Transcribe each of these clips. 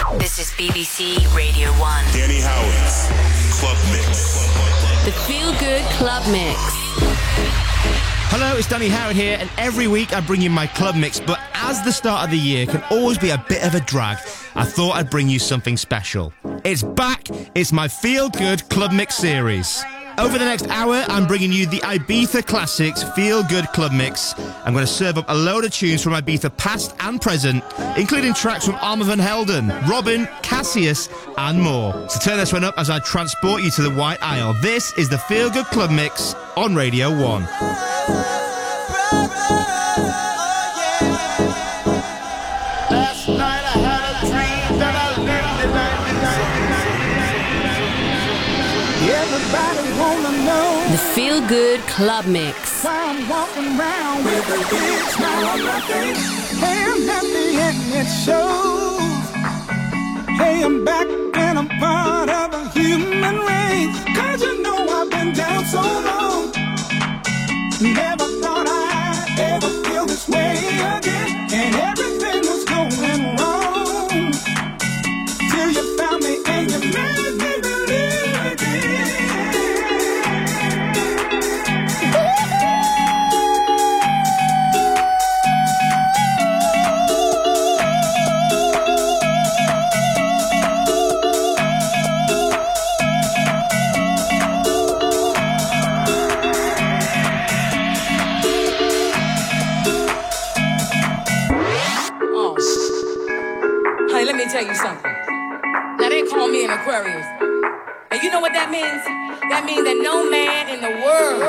This is BBC Radio 1. Danny Howard's Club Mix. The Feel Good Club Mix. Hello, it's Danny Howard here, and every week I bring you my Club Mix, but as the start of the year can always be a bit of a drag, I thought I'd bring you something special. It's back, it's my Feel Good Club Mix series. Over the next hour, I'm bringing you the Ibiza Classics Feel Good Club Mix. I'm going to serve up a load of tunes from Ibiza past and present, including tracks from Armand van Helden, Robin, Cassius, and more. So turn this one up as I transport you to the White Isle. This is the Feel Good Club Mix on Radio 1. Last night I had a dream that I lived in. Everybody wanna know The Feel Good Club Mix. why I'm walking around with a big smile on my face. Hey, I'm happy and it shows. Hey, I'm back and I'm part of the human race. 'Cause you know I've been down so long. Never thought I'd ever feel this way again. And everything was going wrong till you found me and you made me believe again. Honey, let me tell you something. Now, they call me an Aquarius. And you know what that means? That means that no man in the world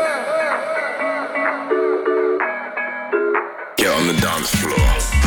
Get on the dance floor.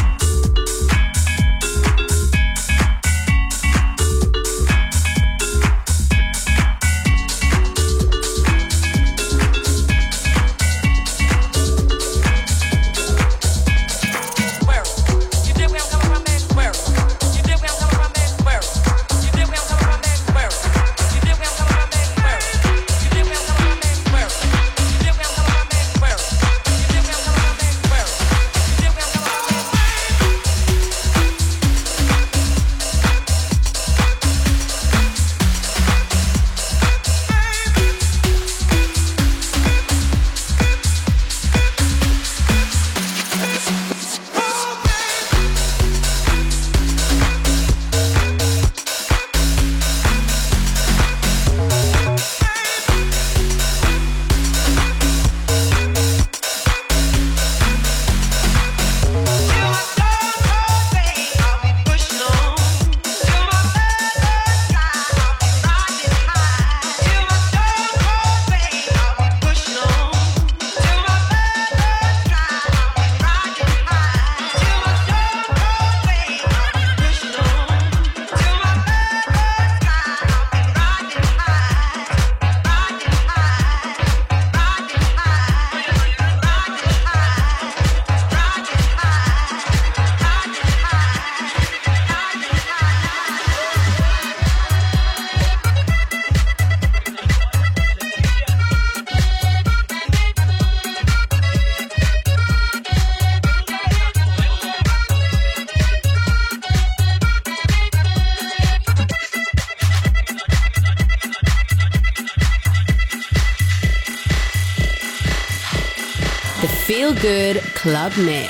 The Feel Good Club Mix.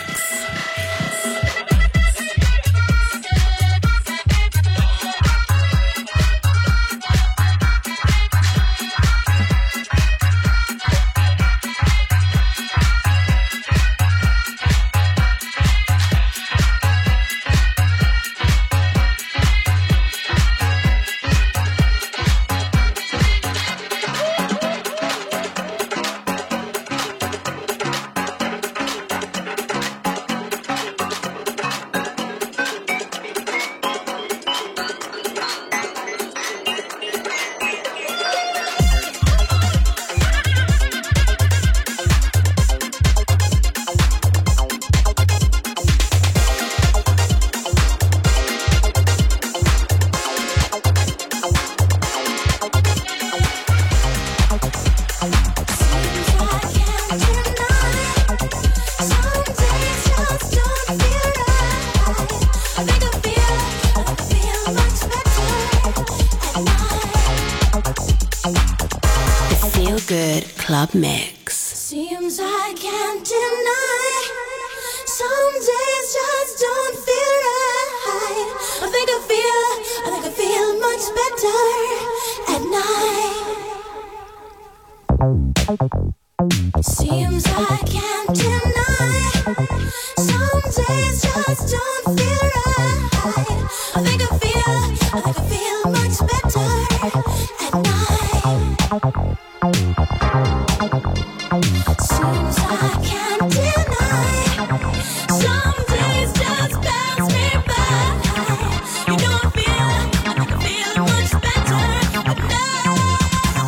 Good Club Mix. Seems I can't deny, some days just don't feel right. I think I feel much better at night. Seems I can't deny, some days just don't feel right. I think I feel much better at night. Seems I can't deny, some days just pass me by. You don't feel much better at night.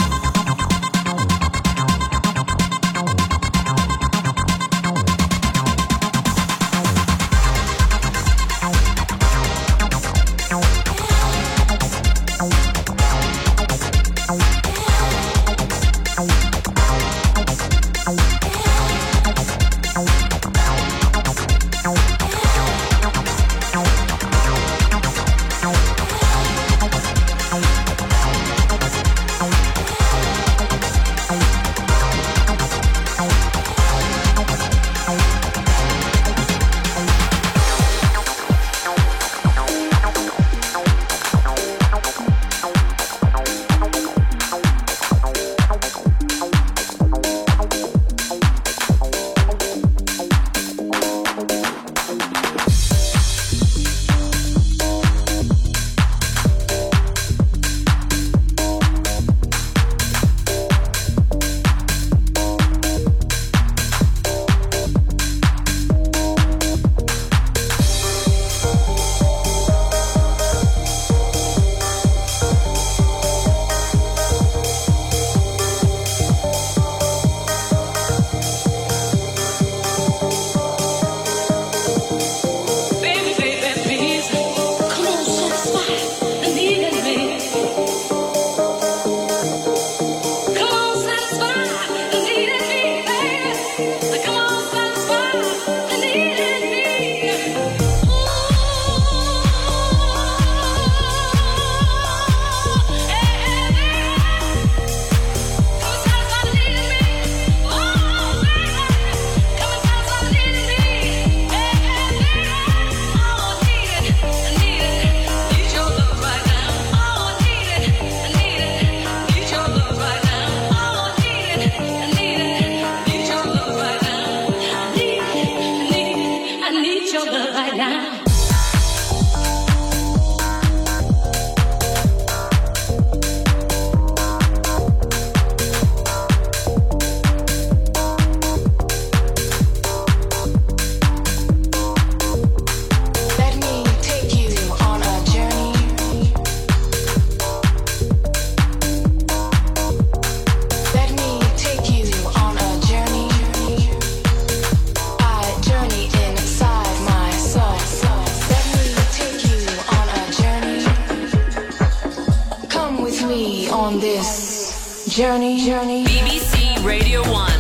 Journey. BBC Radio 1.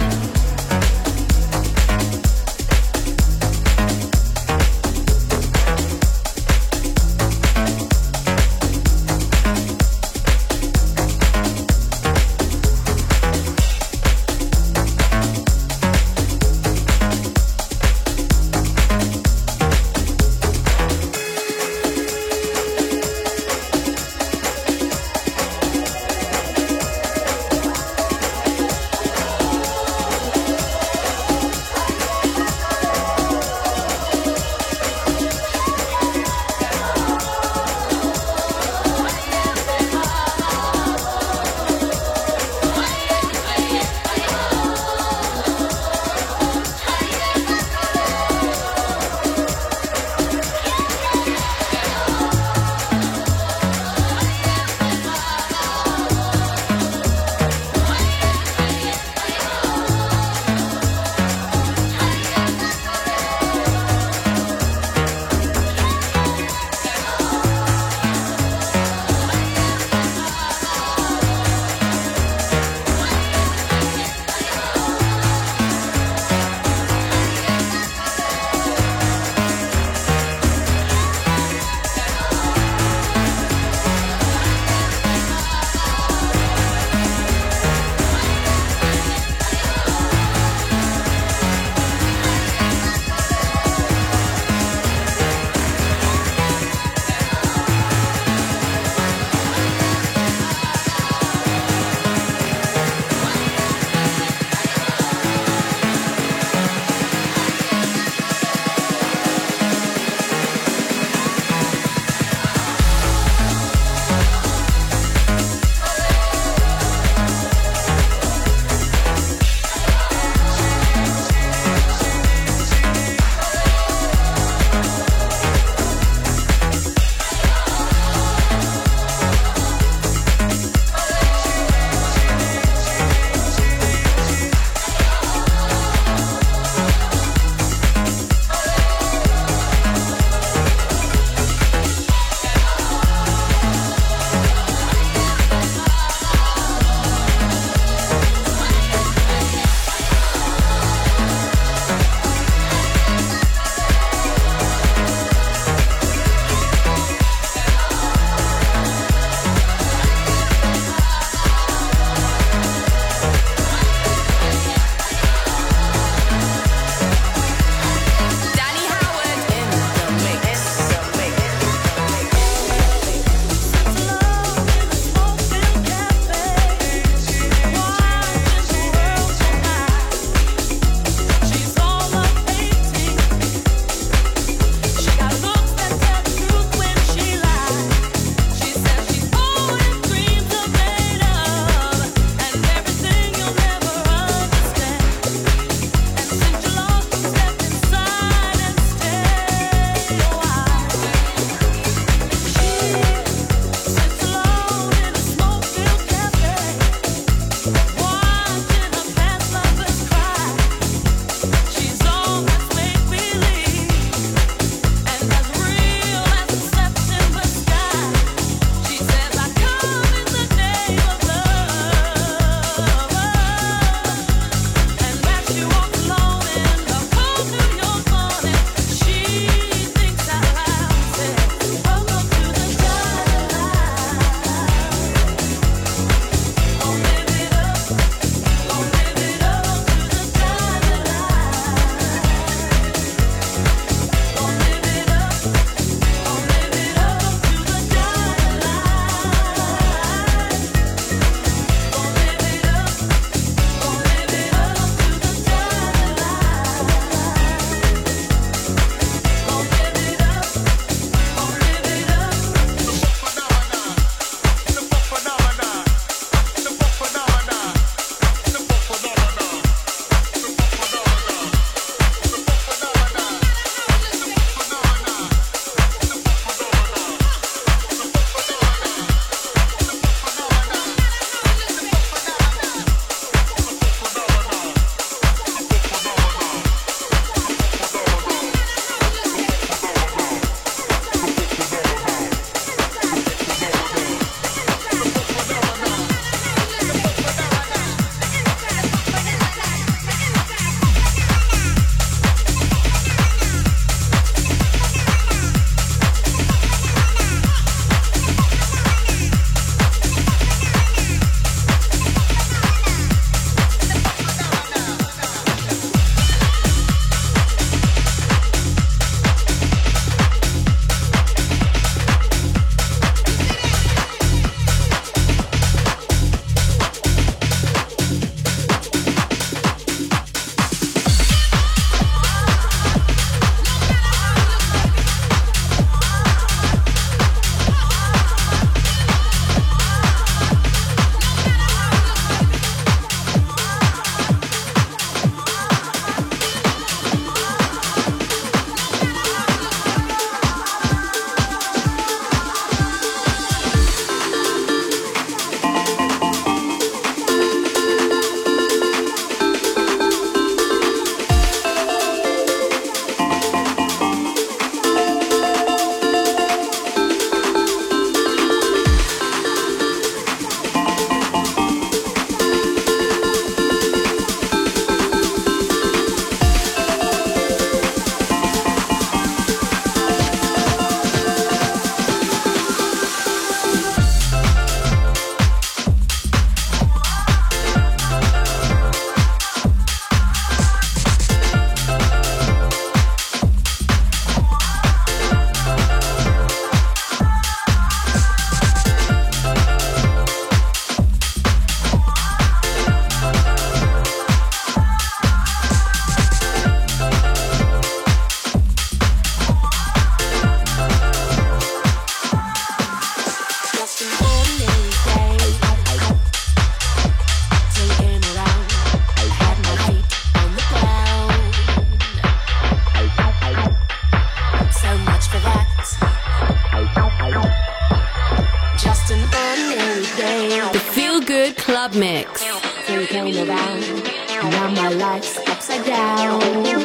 Club Mix. Thing came around, now my life's upside down.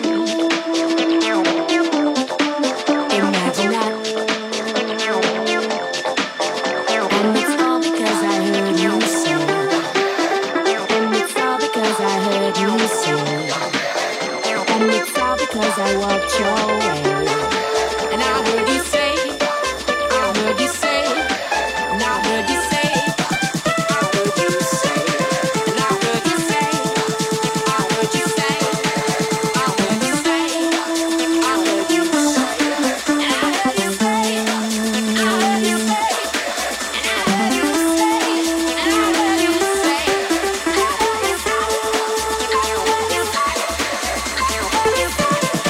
Imagine that. And it's all because I heard you sing. And it's all because I heard you sing. And it's all because I walked your way. And I heard you say, I heard you say, and I heard you say, I heard you say, and I heard you say, I heard you say, I heard you say, I heard you say, and I heard you say, I heard you say, and I heard you say, and I heard you say, I heard you say, I heard you say, I heard you say.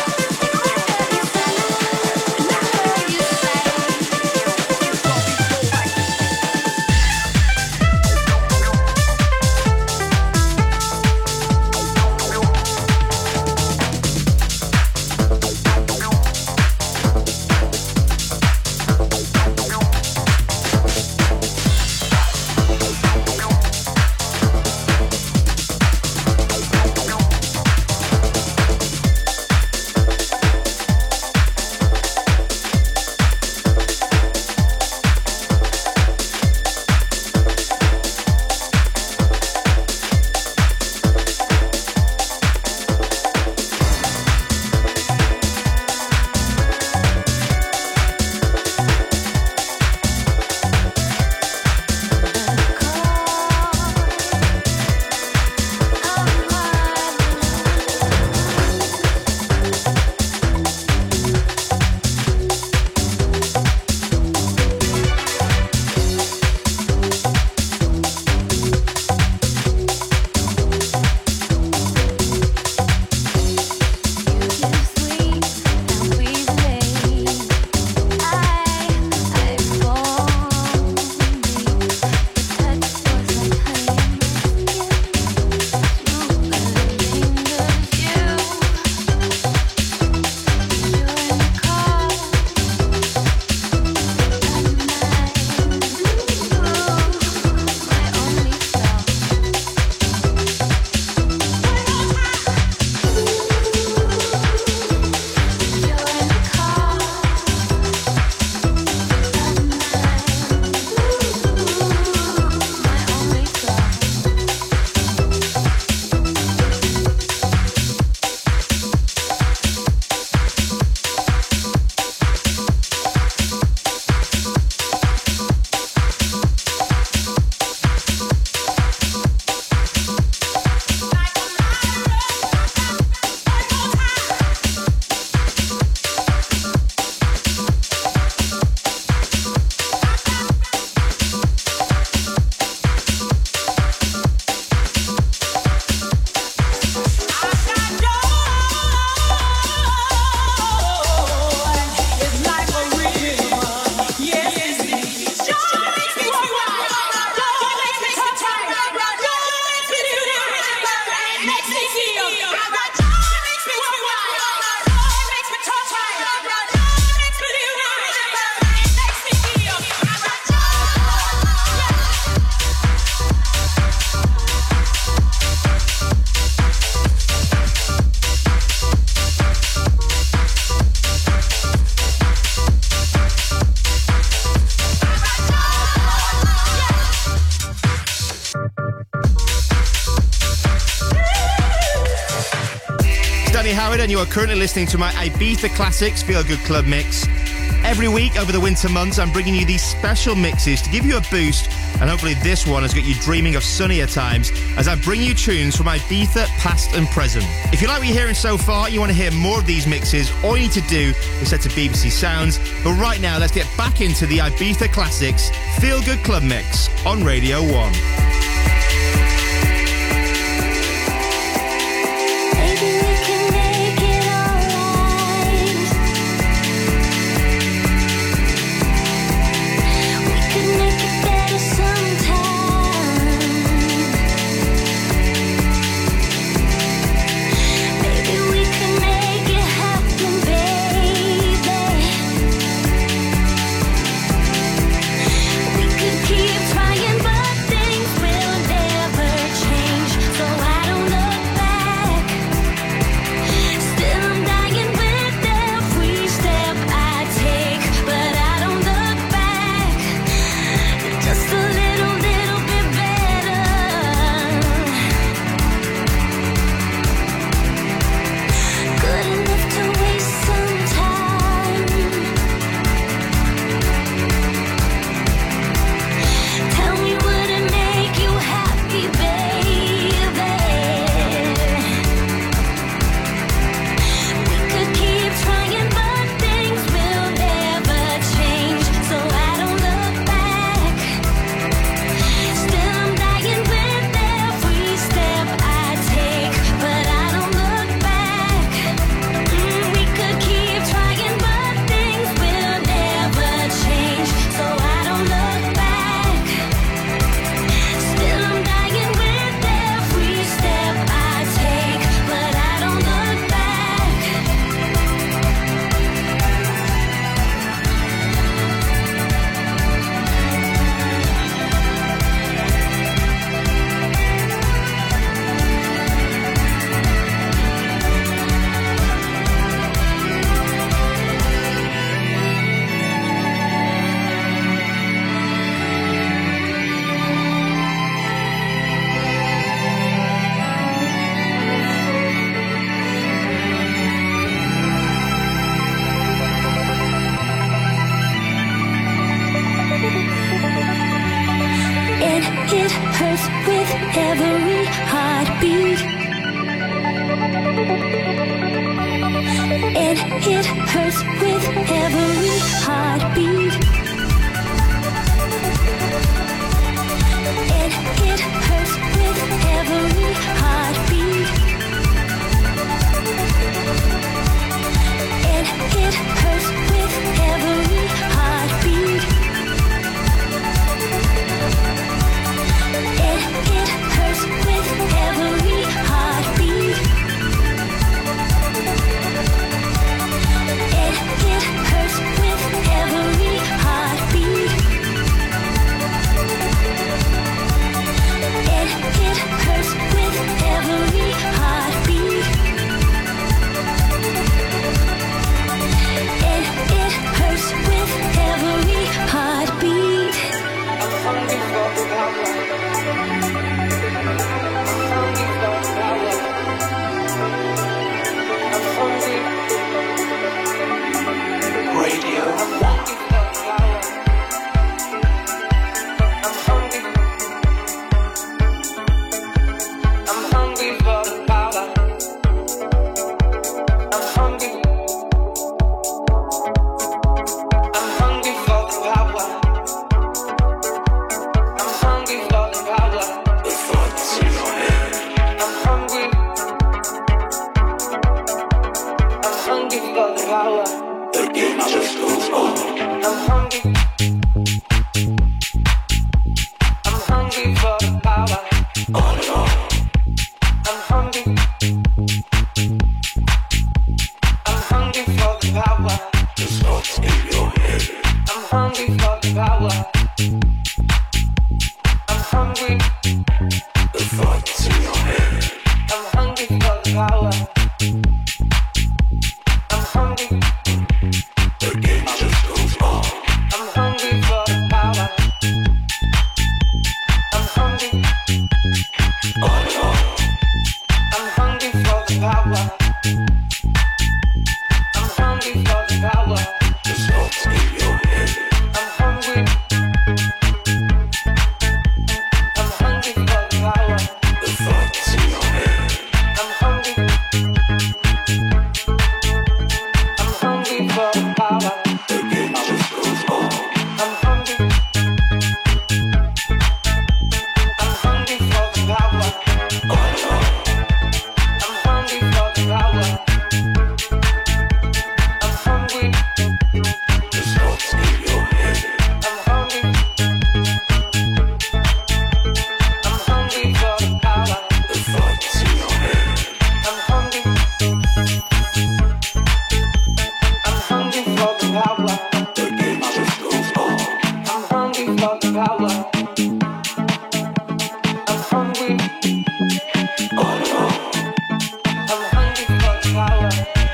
Howard, and you are currently listening to my Ibiza Classics Feel Good Club Mix. Every week over the winter months, I'm bringing you these special mixes to give you a boost, and hopefully this one has got you dreaming of sunnier times as I bring you tunes from Ibiza past and present. If you like what you're hearing so far, you want to hear more of these mixes, all you need to do is head to BBC Sounds. But right now, let's get back into the Ibiza Classics Feel Good Club Mix on Radio 1. Keep trying, but things hurts with every heartbeat. And it hurts with every heartbeat. And it hurts with every heartbeat. And it hurts with every heartbeat. And it hurts with every heartbeat. And it hurts with every heartbeat. And it hurts with every heartbeat. And it hurts with every heartbeat. I'm hungry for power. I'm hungry for power. I'm hungry. Radio. I'm hungry for power. I'm hungry. I'm hungry for power. I'm hungry. I'm hungry for the power. I'm hungry for the power. The thoughts in your head. I'm hungry. I'm hungry for the power. The game just goes on. I'm hungry. I'm hungry for the power. On and on. I'm hungry. I'm hungry for the power. The thoughts in your head. I'm hungry for the power. I'm hungry. The thoughts in your head. I'm hungry for the power. I'm hungry. The game just goes on. I'm hungry for the power. I'm hungry. On and on. I'm hungry for the power. I'm hungry for the power. The thoughts in your head. I'm hungry. I'm hungry for the power. The thoughts in your head. I'm hungry. I'm hungry for the power. The game just goes on. I'm hungry. I'm hungry for the power. On and on. I'm hungry for the power. I'm hungry. The thoughts in your head. I'm hungry. I'm hungry for the power. The thoughts in your head. I'm hungry. I'm hungry for the power. The game just goes on. I'm hungry for the power. I'm hungry. On and on. I'm hungry for the power.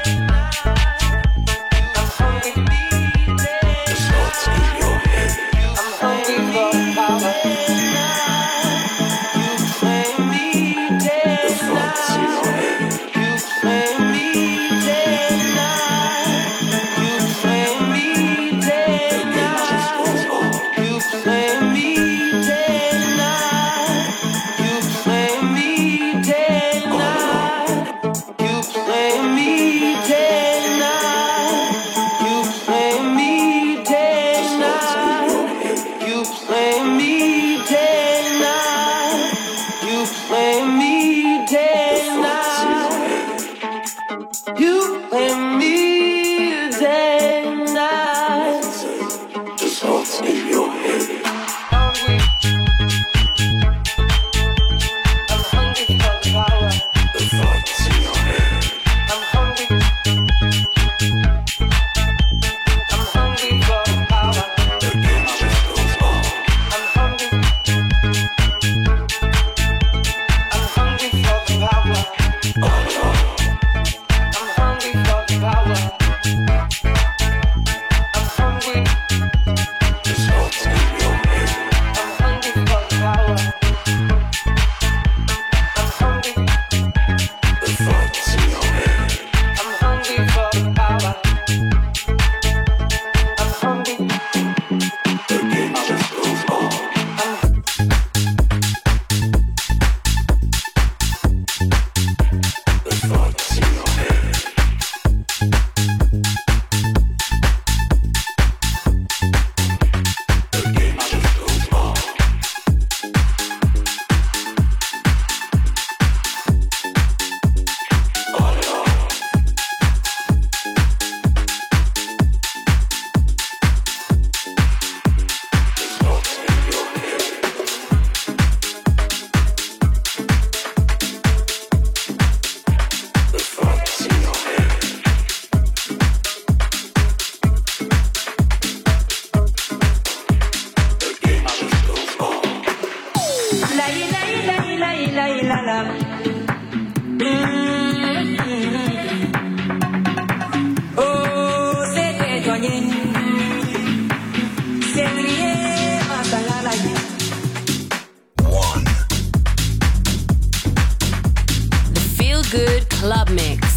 I'm hungry. The thoughts in your head. I'm hungry for the power. You play me dead The thoughts in your head. You play me dead night. You play me dead The game just goes on. You play me dead night. You play me dead night. You play me dead night. You play me dead night. You play me dead night. You play me dead night. You play me dead night. The thoughts in your head. Hungry. I'm hungry for the power. The thoughts in your head. I'm hungry. I'm hungry for the power. The game just goes on. I'm hungry. I'm hungry for the power. On and on. I'm hungry for the power. I'm hungry. The thoughts in your head. Club Mix.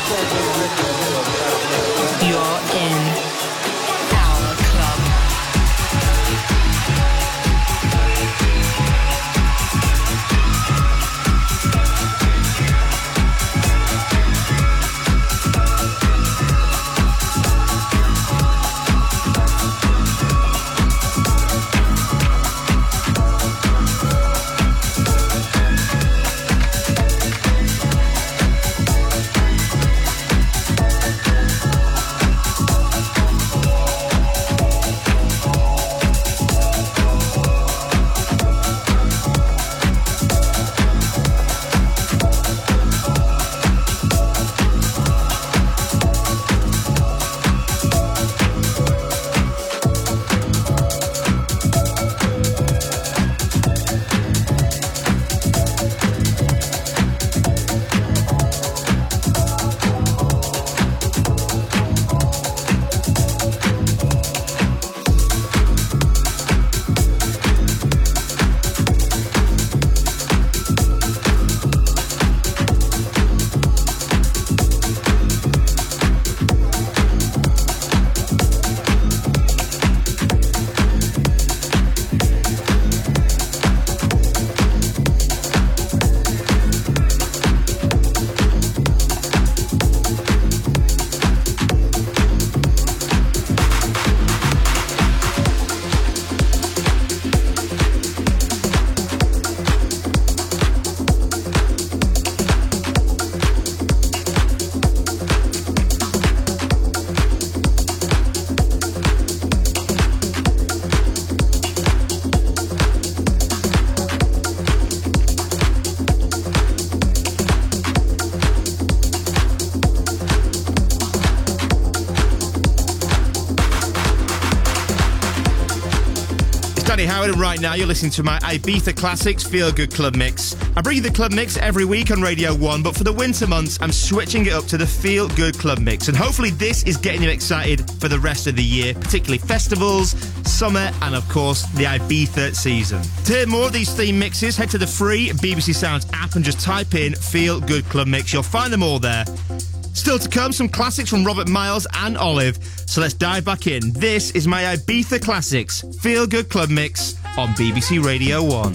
You're in our club. Howard, and right now you're listening to my Ibiza Classics Feel Good Club Mix. I bring you the Club Mix every week on Radio 1, but for the winter months, I'm switching it up to the Feel Good Club Mix. And hopefully this is getting you excited for the rest of the year, particularly festivals, summer, and of course, the Ibiza season. To hear more of these theme mixes, head to the free BBC Sounds app and just type in Feel Good Club Mix. You'll find them all there. Still to come, some classics from Robert Miles and Olive. So let's dive back in. This is my Ibiza Classics Feel Good Club Mix on BBC Radio 1.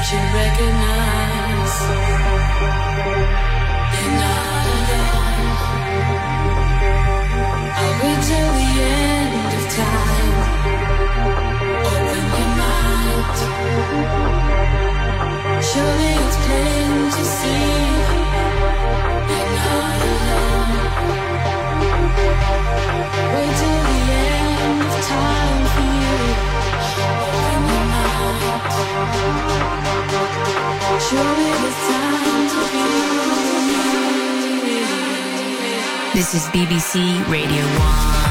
you recognize you're not alone. I'll wait till the end of time. Open your mind. Surely it's plain to see you're not alone. Wait till the end of time for you. Open your mind. Surely it's time to be. This is BBC Radio 1.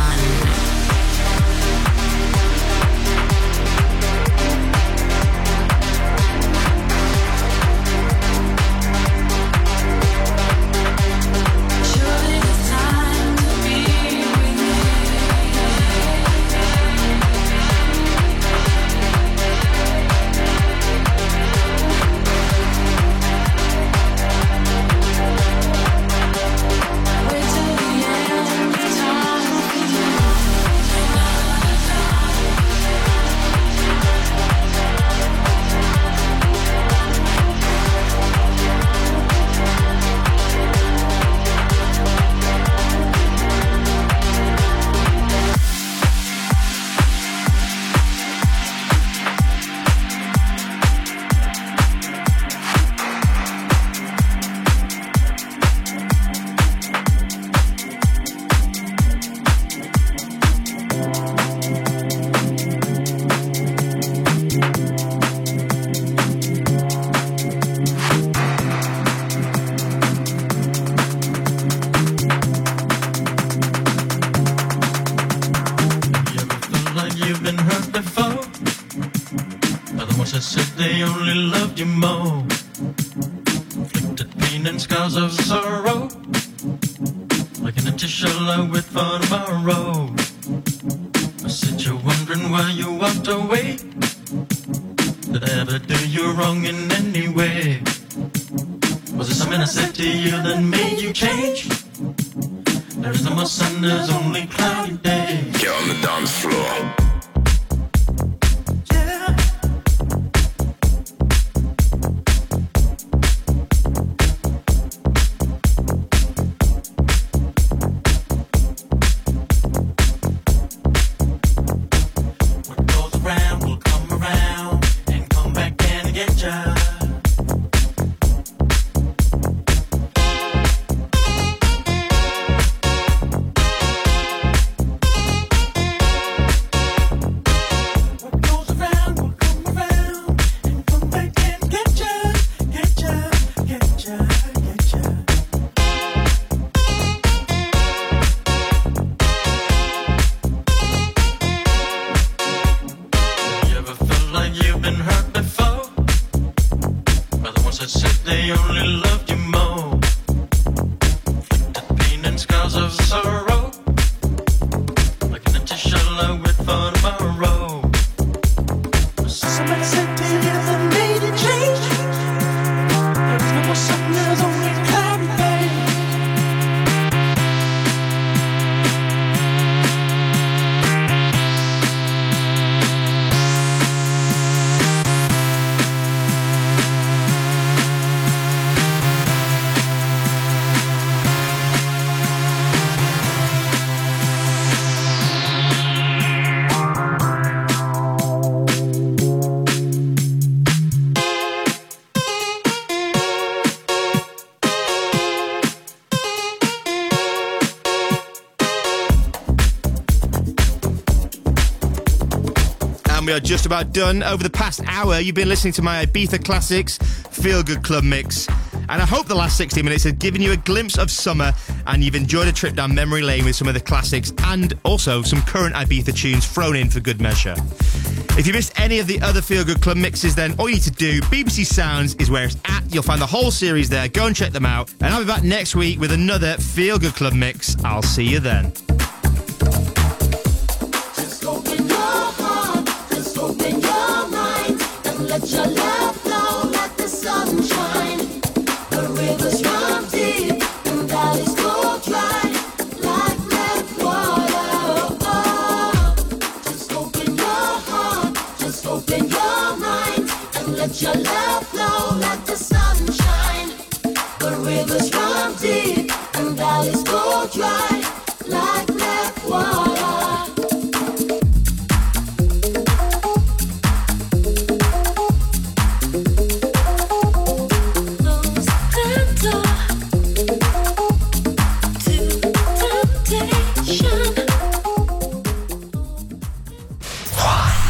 We are just about done. Over the past hour, you've been listening to my Ibiza Classics Feel Good Club Mix. And I hope the last 60 minutes have given you a glimpse of summer and you've enjoyed a trip down memory lane with some of the classics and also some current Ibiza tunes thrown in for good measure. If you missed any of the other Feel Good Club mixes, then all you need to do, BBC Sounds is where it's at. You'll find the whole series there. Go and check them out. And I'll be back next week with another Feel Good Club mix. I'll see you then. Let your love flow like the sunshine. The rivers run deep and valleys go dry like red water. Just open your heart, just open your mind, and Let your love flow like the sunshine. The rivers run deep and valleys go dry like black water.